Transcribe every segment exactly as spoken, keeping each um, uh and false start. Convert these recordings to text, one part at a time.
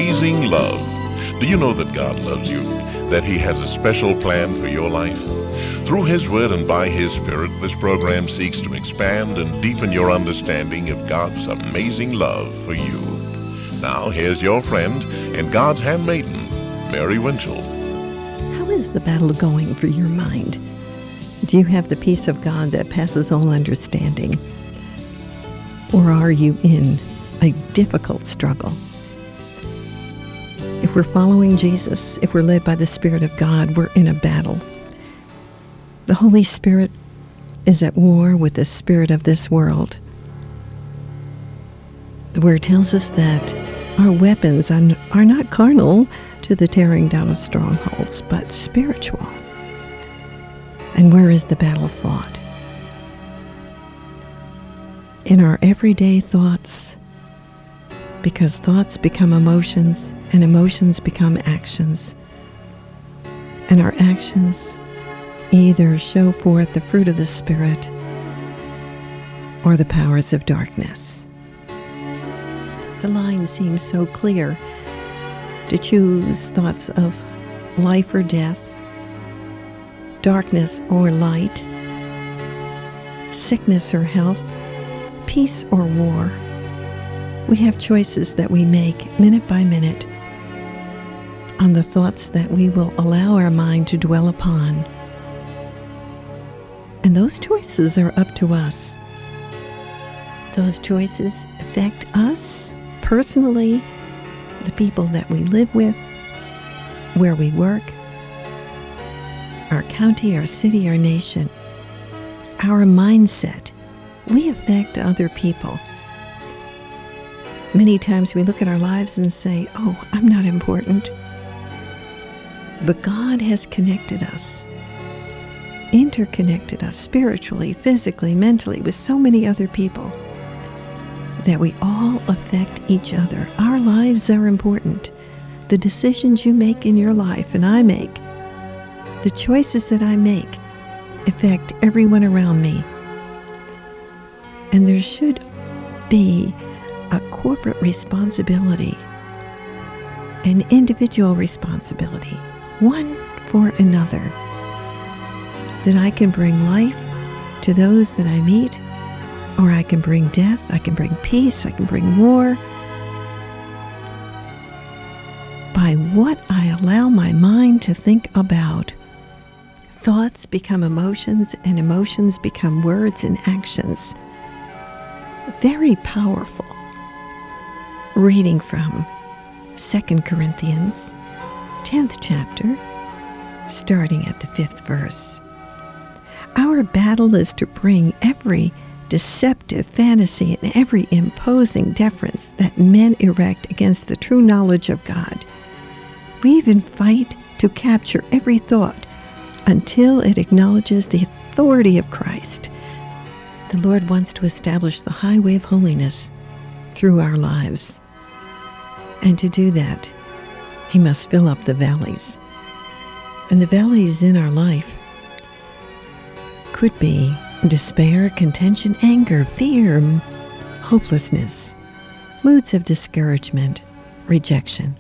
amazing love. Do you know that God loves you? That He has a special plan for your life? Through His Word and by His Spirit, this program seeks to expand and deepen your understanding of God's amazing love for you. Now, here's your friend and God's handmaiden, Mary Winchell. How is the battle going for your mind? Do you have the peace of God that passes all understanding? Or are you in a difficult struggle? If we're following Jesus, if we're led by the Spirit of God, we're in a battle. The Holy Spirit is at war with the spirit of this world. The Word tells us that our weapons are not carnal to the tearing down of strongholds, but spiritual. And where is the battle fought? In our everyday thoughts, because thoughts become emotions, and emotions become actions. And our actions either show forth the fruit of the Spirit or the powers of darkness. The line seems so clear to choose thoughts of life or death, darkness or light, sickness or health, peace or war. We have choices that we make minute by minute on the thoughts that we will allow our mind to dwell upon. And those choices are up to us. Those choices affect us personally, the people that we live with, where we work, our county, our city, our nation, our mindset. We affect other people. Many times we look at our lives and say, oh, I'm not important. But God has connected us, interconnected us spiritually, physically, mentally with so many other people that we all affect each other. Our lives are important. The decisions you make in your life and I make, the choices that I make affect everyone around me. And there should be a corporate responsibility, an individual responsibility, one for another, that I can bring life to those that I meet, or I can bring death, I can bring peace, I can bring war, by what I allow my mind to think about. Thoughts become emotions, and emotions become words and actions. Very powerful. Reading from Second Corinthians, tenth chapter, starting at the fifth verse. Our battle is to bring every deceptive fantasy and every imposing deference that men erect against the true knowledge of God. We even fight to capture every thought until it acknowledges the authority of Christ. The Lord wants to establish the highway of holiness through our lives. And to do that, He must fill up the valleys. And the valleys in our life could be despair, contention, anger, fear, hopelessness, moods of discouragement, rejection.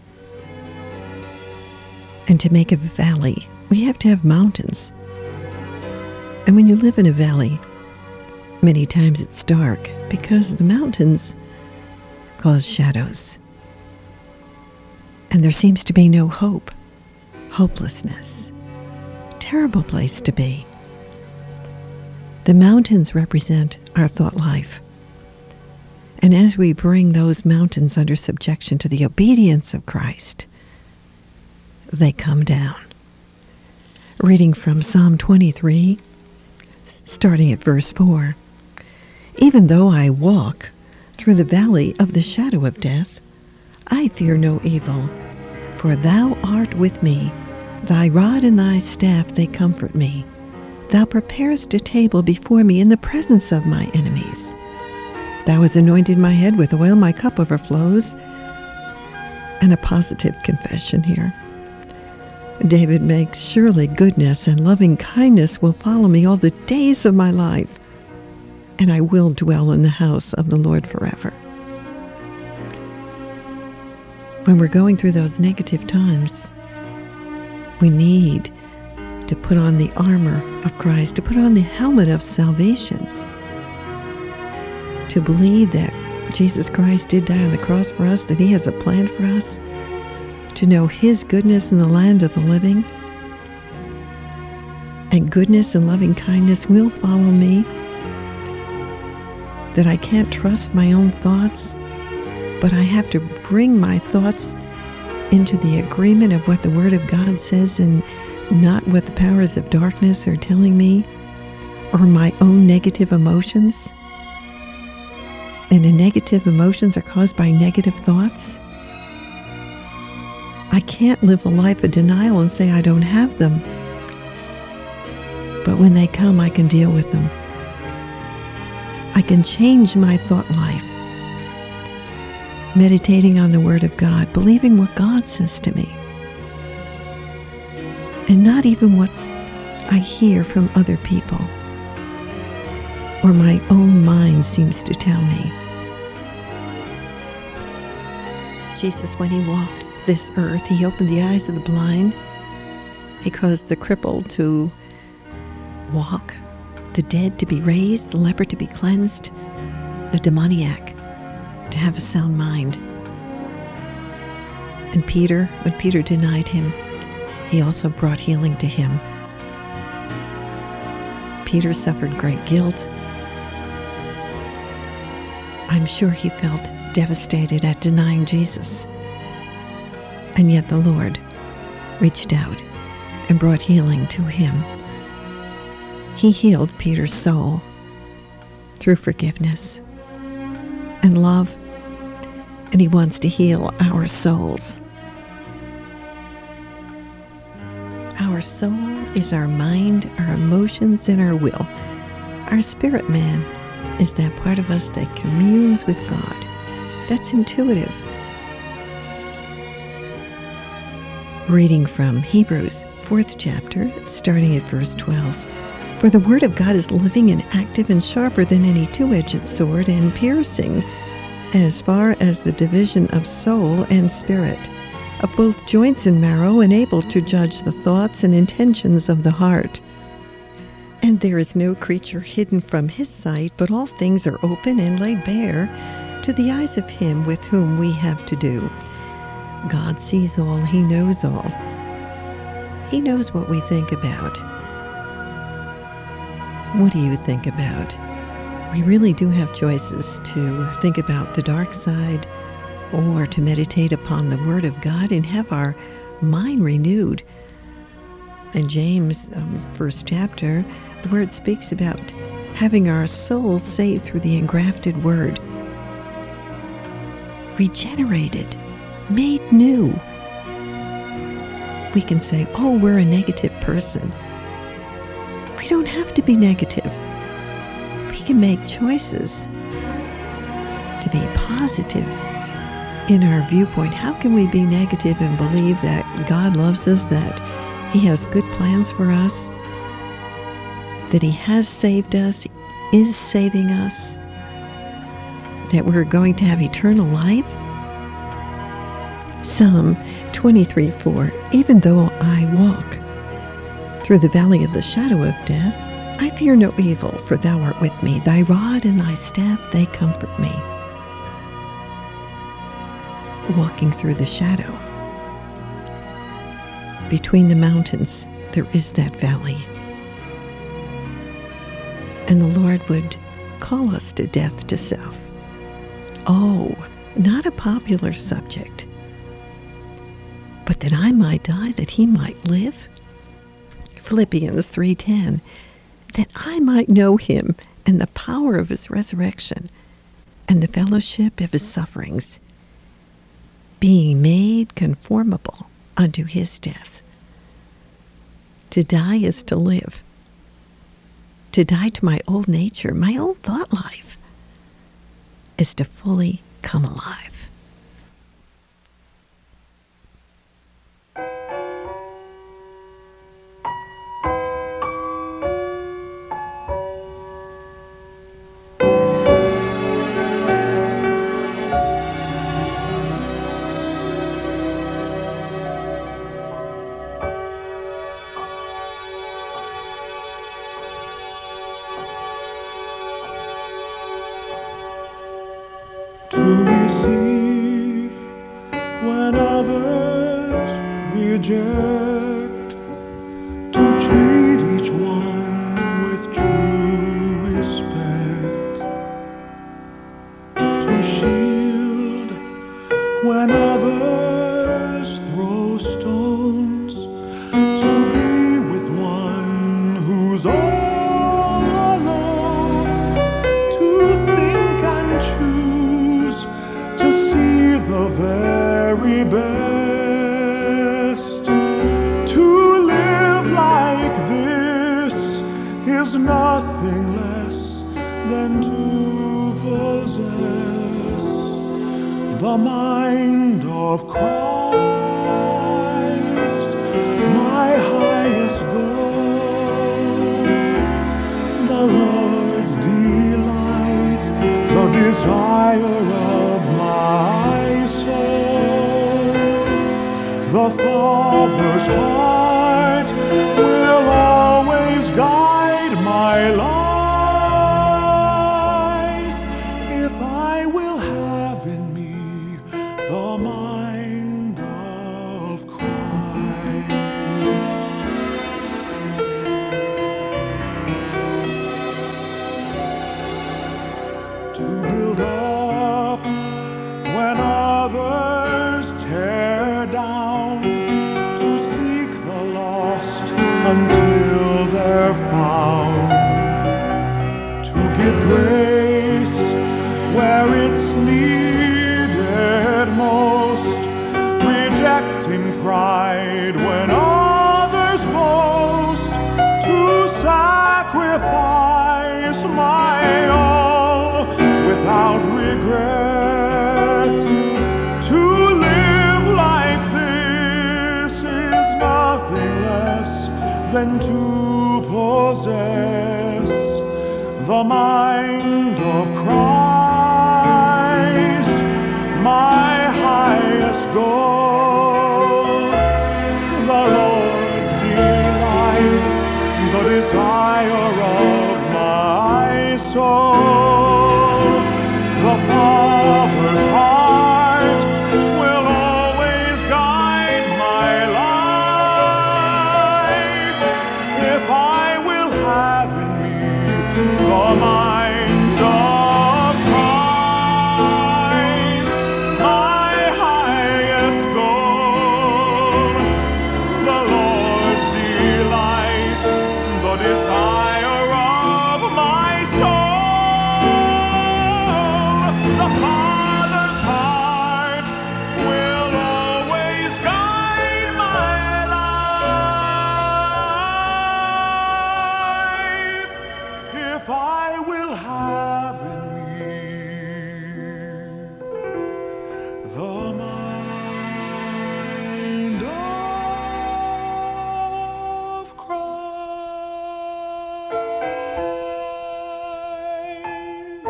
And to make a valley, we have to have mountains. And when you live in a valley, many times it's dark because the mountains cause shadows. And there seems to be no hope, hopelessness. Terrible place to be. The mountains represent our thought life. And as we bring those mountains under subjection to the obedience of Christ, they come down. Reading from Psalm twenty-three, starting at verse four. Even though I walk through the valley of the shadow of death, I fear no evil, for thou art with me. Thy rod and thy staff, they comfort me. Thou preparest a table before me in the presence of my enemies. Thou hast anointed my head with oil, my cup overflows. And a positive confession here. David makes, surely goodness and loving kindness will follow me all the days of my life, and I will dwell in the house of the Lord forever. when we're going through those negative times, we need to put on the armor of Christ, to put on the helmet of salvation, to believe that Jesus Christ did die on the cross for us, that he has a plan for us, to know his goodness in the land of the living, and goodness and loving kindness will follow me, that I can't trust my own thoughts, but I have to bring my thoughts into the agreement of what the Word of God says and not what the powers of darkness are telling me or my own negative emotions. And the negative emotions are caused by negative thoughts. I can't live a life of denial and say I don't have them. But when they come, I can deal with them. I can change my thought life, meditating on the Word of God, believing what God says to me, and not even what I hear from other people or my own mind seems to tell me. Jesus, when he walked this earth, he opened the eyes of the blind. He caused the crippled to walk, the dead to be raised, the leper to be cleansed, the demoniac to have a sound mind. And Peter, when Peter denied him, he also brought healing to him. Peter suffered great guilt. I'm sure he felt devastated at denying Jesus. And yet the Lord reached out and brought healing to him. He healed Peter's soul through forgiveness and love, and he wants to heal our souls. Our soul is our mind, our emotions, and our will. Our spirit man is that part of us that communes with God. That's intuitive. Reading from Hebrews, fourth chapter, starting at verse twelve. For the word of God is living and active and sharper than any two-edged sword, and piercing as far as the division of soul and spirit, of both joints and marrow, and able to judge the thoughts and intentions of the heart. And there is no creature hidden from his sight, but all things are open and laid bare to the eyes of him with whom we have to do. God sees all, he knows all. He knows what we think about. What do you think about? We really do have choices to think about the dark side or to meditate upon the Word of God and have our mind renewed. In James, um, first chapter, the Word speaks about having our soul saved through the engrafted Word, regenerated, made new. We can say, oh, we're a negative person. We don't have to be negative. We can make choices to be positive in our viewpoint. How can we be negative and believe that God loves us, that he has good plans for us, that he has saved us, is saving us, that we're going to have eternal life? Psalm twenty-three four, even though I walk through the valley of the shadow of death, I fear no evil, for thou art with me. Thy rod and thy staff, they comfort me. Walking through the shadow. Between the mountains, there is that valley. And the Lord would call us to death to self. Oh, not a popular subject, but that I might die, that he might live. Philippians three ten, that I might know him and the power of his resurrection and the fellowship of his sufferings, being made conformable unto his death. To die is to live. To die to my old nature, my old thought life, is to fully come alive. to receive when others reject, to treat each one with true respect, to shield when others throw stones, to be with one who's all alone, to think and choose, to see the very best. To live like this is nothing less than to possess the mind of Christ, my highest goal, the Lord's delight, the desire of my soul. The Father's heart will always guide my life if I will have in me the mind of Christ. To build up when others tear down, to seek the lost until they're found, to give grace where it's needed most, rejecting pride when others boast, to sacrifice my all without regret. To live like this is nothing less than to possess the mind of Christ, my highest goal, the Lord's delight, the desire of my soul. The Father's heart will always guide my life if I will have in me the mind of Christ, my highest goal, the Lord's delight, the desire of my soul. The Father's heart will always guide my life if I will have in me the mind of Christ.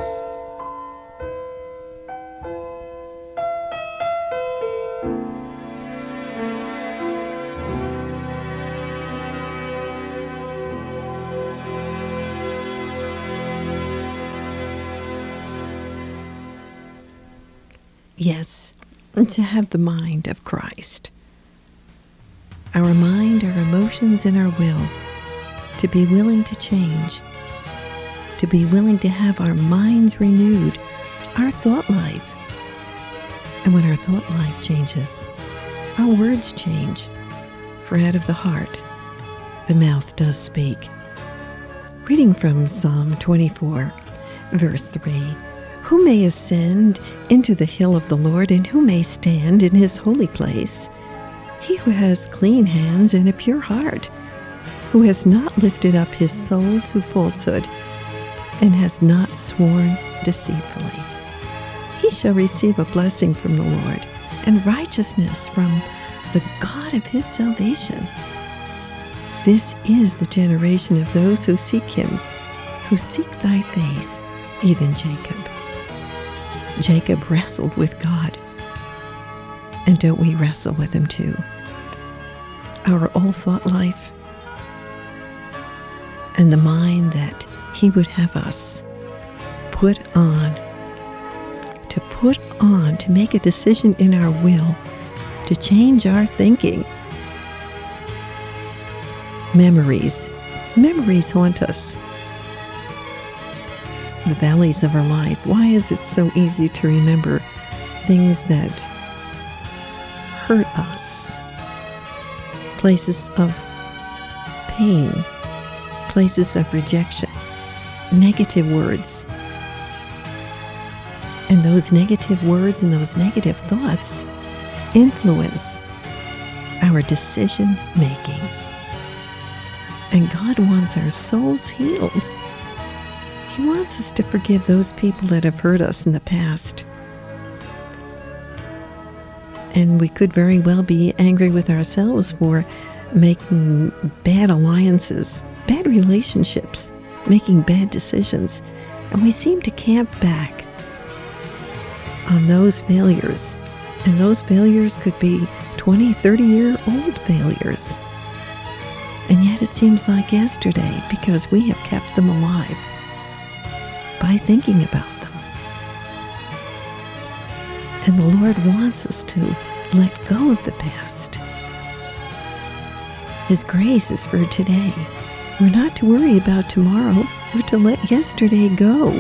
Yes, to have the mind of Christ. Our mind, our emotions, and our will. To be willing to change. To be willing to have our minds renewed. Our thought life. And when our thought life changes, our words change. For out of the heart, the mouth does speak. Reading from Psalm twenty-four, verse three. Who may ascend into the hill of the Lord, and who may stand in his holy place? He who has clean hands and a pure heart, who has not lifted up his soul to falsehood, and has not sworn deceitfully. He shall receive a blessing from the Lord, and righteousness from the God of his salvation. This is the generation of those who seek him, who seek thy face, even Jacob. Jacob wrestled with God. And don't we wrestle with him too? Our old thought life and the mind that he would have us put on to put on, to make a decision in our will, to change our thinking. Memories. Memories haunt us. The valleys of our life. Why is it so easy to remember things that hurt us? Places of pain, places of rejection, negative words. And those negative words and those negative thoughts influence our decision making. And God wants our souls healed. He wants us to forgive those people that have hurt us in the past. And we could very well be angry with ourselves for making bad alliances, bad relationships, making bad decisions. And we seem to camp back on those failures. And those failures could be twenty, thirty-year-old failures. And yet it seems like yesterday because we have kept them alive by thinking about them. And the Lord wants us to let go of the past. His grace is for today. We're not to worry about tomorrow. We're to let yesterday go.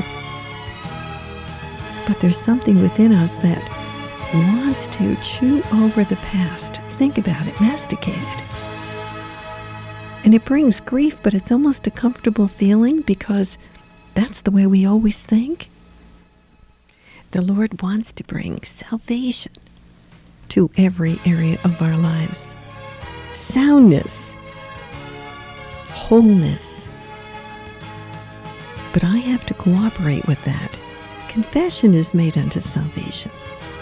But there's something within us that wants to chew over the past. Think about it, masticate it. And it brings grief, but it's almost a comfortable feeling because that's the way we always think. The Lord wants to bring salvation to every area of our lives. Soundness, wholeness. But I have to cooperate with that. Confession is made unto salvation.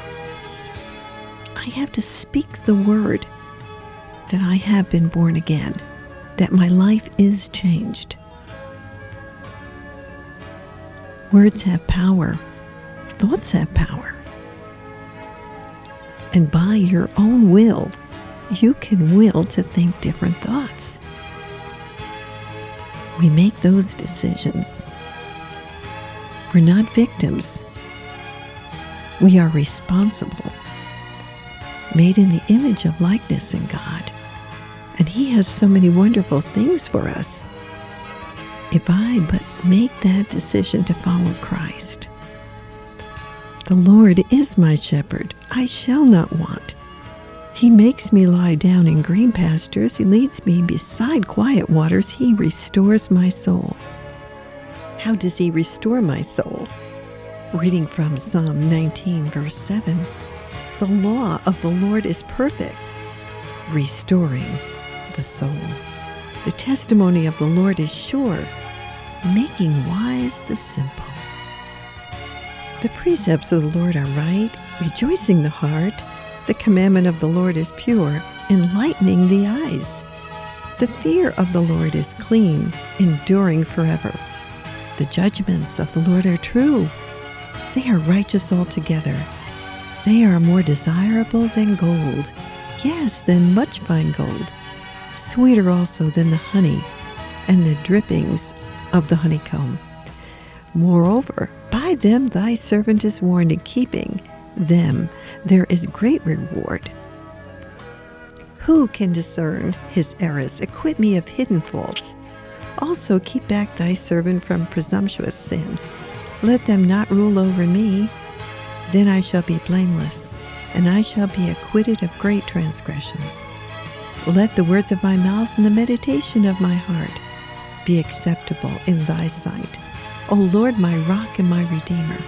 I have to speak the word that I have been born again, that my life is changed. Words have power. Thoughts have power. And by your own will, you can will to think different thoughts. We make those decisions. We're not victims. We are responsible, made in the image of likeness in God. And He has so many wonderful things for us. If I but make that decision to follow Christ. The Lord is my shepherd. I shall not want. He makes me lie down in green pastures. He leads me beside quiet waters. He restores my soul. How does He restore my soul? Reading from Psalm nineteen, verse seven. The law of the Lord is perfect, restoring the soul. The testimony of the Lord is sure, making wise the simple. The precepts of the Lord are right, rejoicing the heart. The commandment of the Lord is pure, enlightening the eyes. The fear of the Lord is clean, enduring forever. The judgments of the Lord are true. They are righteous altogether. They are more desirable than gold, yes, than much fine gold, sweeter also than the honey and the drippings of the honeycomb. Moreover, by them thy servant is warned, in keeping them there is great reward. Who can discern his errors? Acquit me of hidden faults. Also keep back thy servant from presumptuous sin. Let them not rule over me. Then I shall be blameless, and I shall be acquitted of great transgressions. Let the words of my mouth and the meditation of my heart be acceptable in thy sight, O Lord, my rock and my redeemer.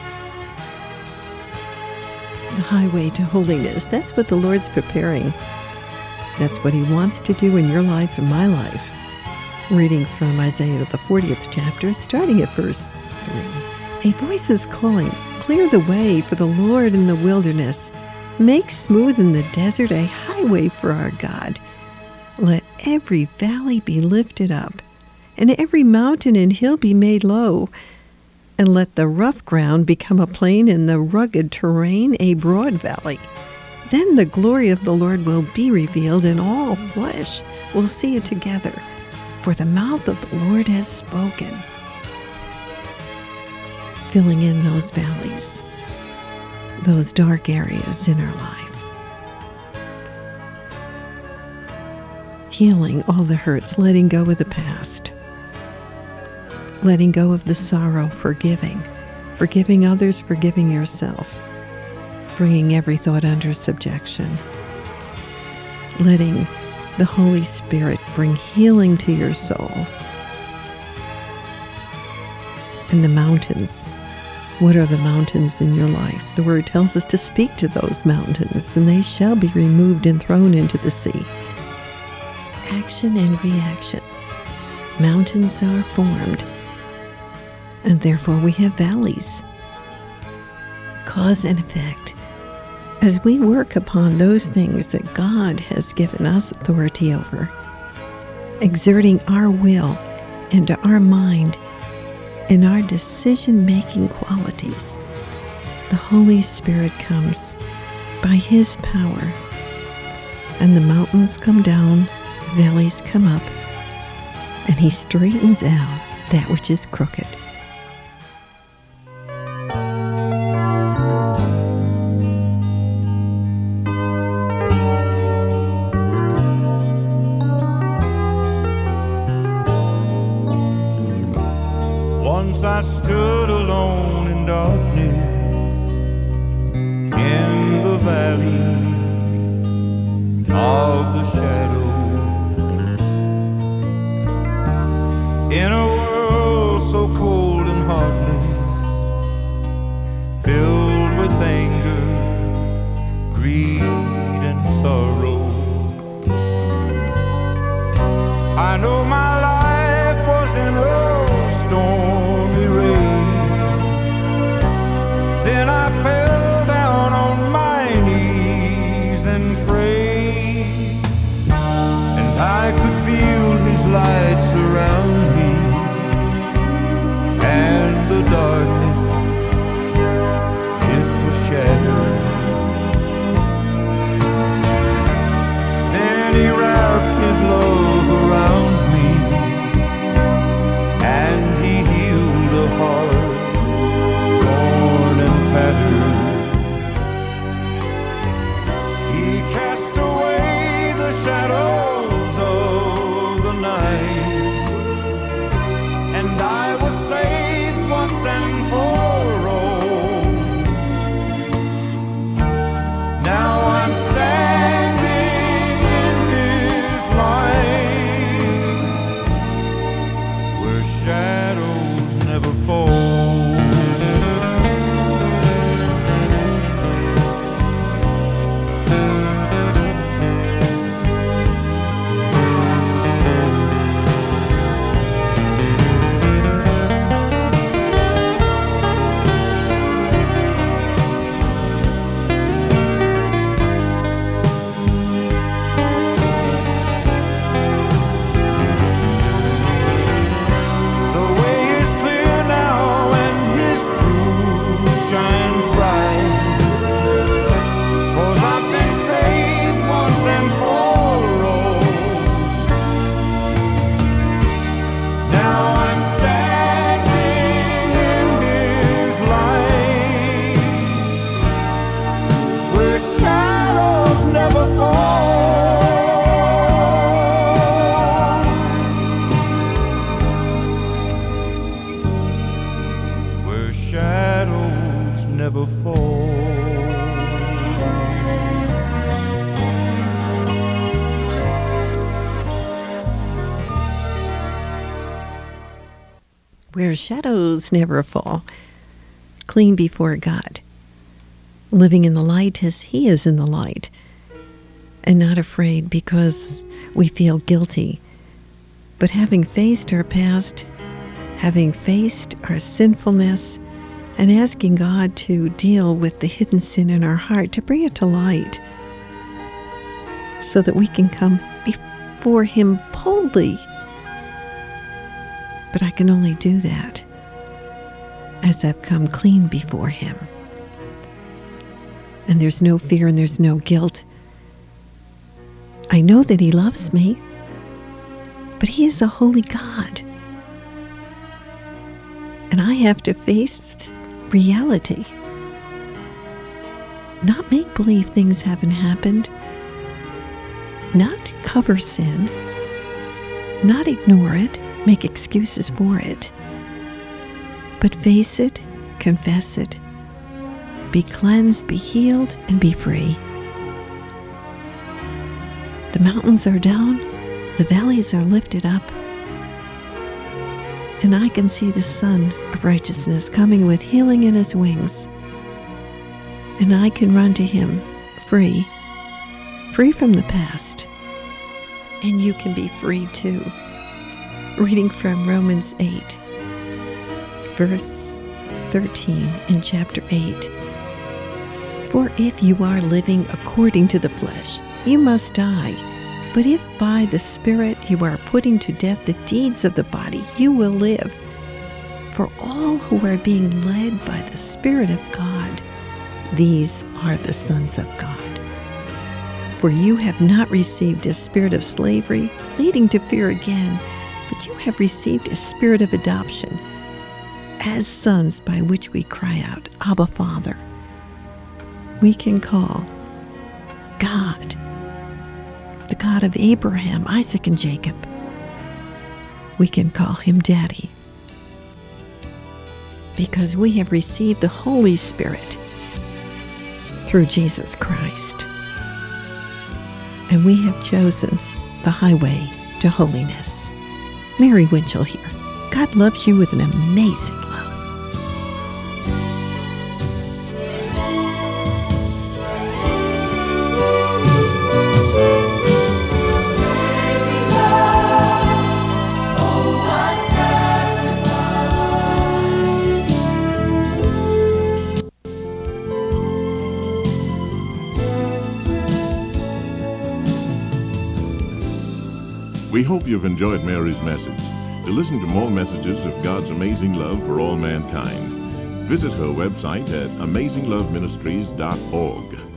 The highway to holiness, that's what the Lord's preparing. That's what He wants to do in your life and my life. Reading from Isaiah, the fortieth chapter, starting at verse three. A voice is calling, clear the way for the Lord in the wilderness. Make smooth in the desert a highway for our God. Let every valley be lifted up, and every mountain and hill be made low. And let the rough ground become a plain, and the rugged terrain a broad valley. Then the glory of the Lord will be revealed, and all flesh will see it together. For the mouth of the Lord has spoken. Filling in those valleys. those dark areas in our life. Healing all the hurts, letting go of the past, letting go of the sorrow, forgiving, forgiving others, forgiving yourself, bringing every thought under subjection, letting the Holy Spirit bring healing to your soul. And the mountains, what are the mountains in your life? The Word tells us to speak to those mountains, and they shall be removed and thrown into the sea. Action and reaction. Mountains are formed, and therefore we have valleys. Cause and effect. As we work upon those things that God has given us authority over, exerting our will into our mind and our decision-making qualities, the Holy Spirit comes by His power, and the mountains come down, valleys come up, and He straightens out that which is crooked. Once I stood alone in darkness in the valley of the shadows, in a world so cold and heartless, filled with anger, greed, and sorrow. I know my life was in a stormy rain. Then I fell down on my knees and prayed, and I could feel His light surround me, and the darkness, it was shattered. Then He wrapped His love around me, and He healed a heart torn and tattered. He cast away the shadows of the night, and I was saved once and for all. Now I'm standing in His light, where shadows never fall. The way is clear now, and His truth shines bright. 'Cause I've been saved once and for all. Now I'm standing in His light, where shadows never fall. Where shadows never fall. Where shadows never fall, clean before God, living in the light as He is in the light, and not afraid because we feel guilty, but having faced our past, having faced our sinfulness, and asking God to deal with the hidden sin in our heart, to bring it to light, so that we can come before Him boldly. But I can only do that as I've come clean before Him. And there's no fear and there's no guilt. I know that He loves me, but He is a holy God. And I have to face reality. Not make believe things haven't happened. Not cover sin. Not ignore it, make excuses for it. But face it, confess it. Be cleansed, be healed, and be free. The mountains are down, the valleys are lifted up, and I can see the Son of Righteousness coming with healing in his wings. And I can run to him free, free from the past. And you can be free too. Reading from Romans eight, verse thirteen in chapter eight. For if you are living according to the flesh, you must die. But if by the Spirit you are putting to death the deeds of the body, you will live. For all who are being led by the Spirit of God, these are the sons of God. For you have not received a spirit of slavery, leading to fear again, but you have received a spirit of adoption, as sons, by which we cry out, Abba, Father. We can call God, the God of Abraham, Isaac, and Jacob. We can call him Daddy, because we have received the Holy Spirit through Jesus Christ. And we have chosen the highway to holiness. Mary Winchell here. God loves you with an amazing love. We hope you've enjoyed Mary's message. To listen to more messages of God's amazing love for all mankind, visit her website at amazing love ministries dot org.